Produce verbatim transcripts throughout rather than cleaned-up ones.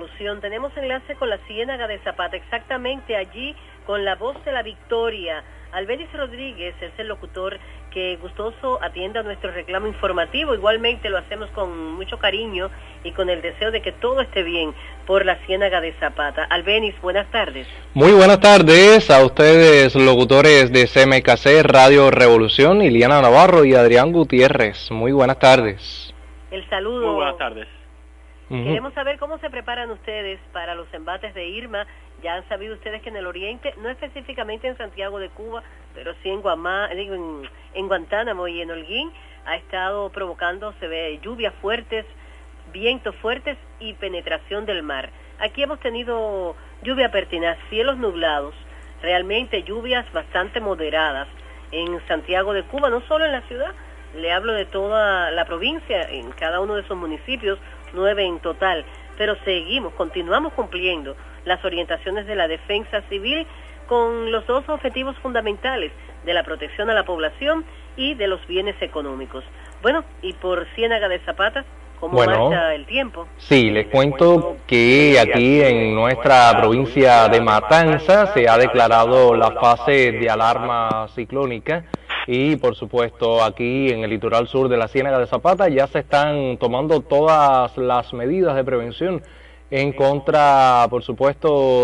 Revolución. Tenemos enlace con la Ciénaga de Zapata, exactamente allí con la voz de la victoria. Albéniz Rodríguez es el locutor que gustoso atiende a nuestro reclamo informativo. Igualmente lo hacemos con mucho cariño y con el deseo de que todo esté bien por la Ciénaga de Zapata. Albéniz, buenas tardes. Muy buenas tardes a ustedes, locutores de C M K C Radio Revolución, Iliana Navarro y Adrián Gutiérrez. Muy buenas tardes. El saludo. Muy buenas tardes. Uh-huh. Queremos saber cómo se preparan ustedes para los embates de Irma. Ya han sabido ustedes que en el oriente, no específicamente en Santiago de Cuba, pero sí en Guamá, digo, en, en Guantánamo y en Holguín, ha estado provocando, se ve, lluvias fuertes, vientos fuertes y penetración del mar. Aquí hemos tenido lluvia pertinaz, cielos nublados, realmente lluvias bastante moderadas en Santiago de Cuba, no solo en la ciudad, le hablo de toda la provincia, en cada uno de esos municipios, nueve en total, pero seguimos, continuamos cumpliendo las orientaciones de la defensa civil con los dos objetivos fundamentales de la protección a la población y de los bienes económicos. Bueno, y por Ciénaga de Zapata, ¿cómo bueno, marcha el tiempo? Sí, les cuento que aquí en nuestra provincia de Matanza se ha declarado la fase de alarma ciclónica y por supuesto aquí en el litoral sur de la Ciénaga de Zapata ya se están tomando todas las medidas de prevención en contra, por supuesto,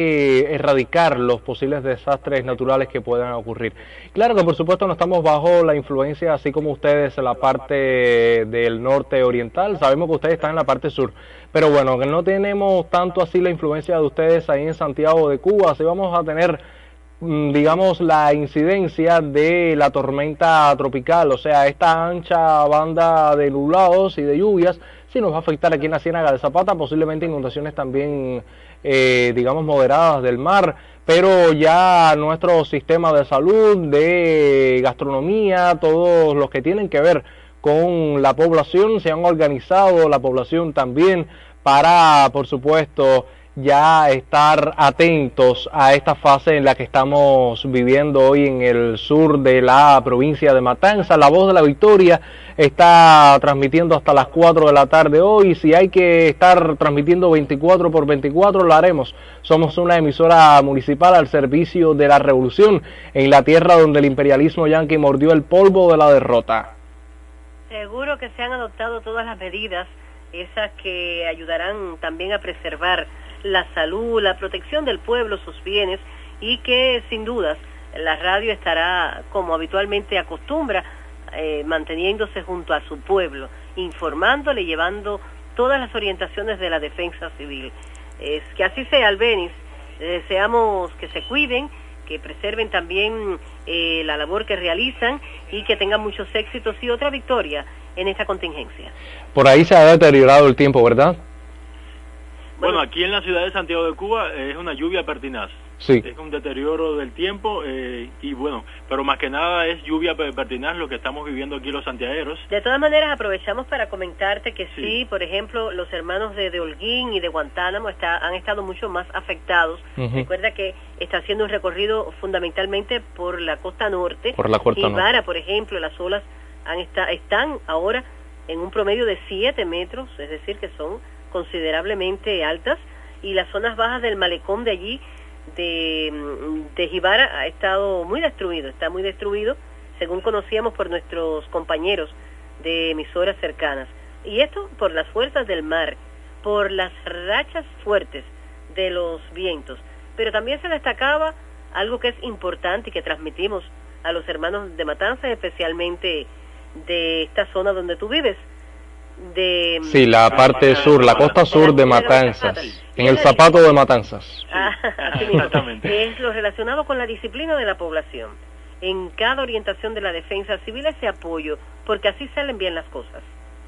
de erradicar los posibles desastres naturales que puedan ocurrir. Claro que, por supuesto, no estamos bajo la influencia, así como ustedes en la parte del norte oriental, sabemos que ustedes están en la parte sur, pero bueno, que no tenemos tanto así la influencia de ustedes ahí en Santiago de Cuba, así vamos a tener, digamos, la incidencia de la tormenta tropical, o sea, esta ancha banda de nublados y de lluvias, sí nos va a afectar aquí en la Ciénaga de Zapata, posiblemente inundaciones también, eh, digamos, moderadas del mar, pero ya nuestro sistema de salud, de gastronomía, todos los que tienen que ver con la población, se han organizado, la población también, para, por supuesto, ya estar atentos a esta fase en la que estamos viviendo hoy en el sur de la provincia de Matanza. La Voz de la Victoria está transmitiendo hasta las cuatro de la tarde hoy. Si hay que estar transmitiendo veinticuatro por veinticuatro, lo haremos. Somos una emisora municipal al servicio de la revolución en la tierra donde el imperialismo yanqui mordió el polvo de la derrota. Seguro que se han adoptado todas las medidas, esas que ayudarán también a preservar la salud, la protección del pueblo, sus bienes, y que sin dudas la radio estará, como habitualmente acostumbra, eh, manteniéndose junto a su pueblo, informándole, llevando todas las orientaciones de la defensa civil. Es que así sea, Albéniz. Eh, deseamos que se cuiden, que preserven también eh, la labor que realizan y que tengan muchos éxitos y otra victoria en esta contingencia. Por ahí se ha deteriorado el tiempo, ¿verdad? Bueno, aquí en la ciudad de Santiago de Cuba es una lluvia pertinaz. Sí. Es un deterioro del tiempo eh, y bueno, pero más que nada es lluvia pertinaz lo que estamos viviendo aquí los santiagueros. De todas maneras, aprovechamos para comentarte que sí, sí por ejemplo, los hermanos de, de Holguín y de Guantánamo está, han estado mucho más afectados. Uh-huh. Recuerda que está haciendo un recorrido fundamentalmente por la costa norte. Por la costa norte. Ibarra, por ejemplo, las olas han está, están ahora en un promedio de siete metros, es decir, que son considerablemente altas, y las zonas bajas del malecón de allí, de, de Jibara, ha estado muy destruido, está muy destruido, según conocíamos por nuestros compañeros de emisoras cercanas. Y esto por las fuerzas del mar, por las rachas fuertes de los vientos. Pero también se destacaba algo que es importante y que transmitimos a los hermanos de Matanzas, especialmente de esta zona donde tú vives. De, sí, la parte sur, la costa sur de Matanzas, en el Zapato de Matanzas. Ah, exactamente. Es lo relacionado con la disciplina de la población. En cada orientación de la defensa civil, ese apoyo, porque así salen bien las cosas.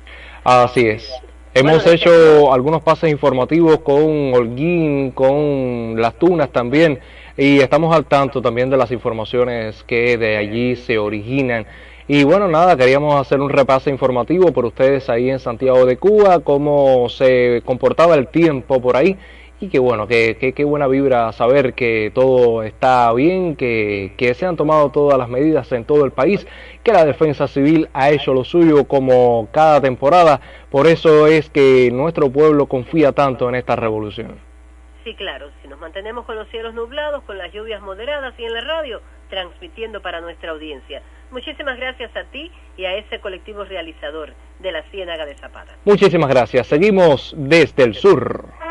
Así es. Hemos bueno, hecho que... algunos pases informativos con Holguín, con Las Tunas también, y estamos al tanto también de las informaciones que de allí se originan. Y bueno, nada, queríamos hacer un repaso informativo por ustedes ahí en Santiago de Cuba, cómo se comportaba el tiempo por ahí. y que bueno, que, que, que buena vibra saber que todo está bien, que, que se han tomado todas las medidas en todo el país, que la Defensa Civil ha hecho lo suyo como cada temporada. Por eso es que nuestro pueblo confía tanto en esta revolución. Sí, claro, si nos mantenemos con los cielos nublados, con las lluvias moderadas y en la radio, transmitiendo para nuestra audiencia. Muchísimas gracias a ti y a ese colectivo realizador de la Ciénaga de Zapata. Muchísimas gracias. Seguimos desde el sur.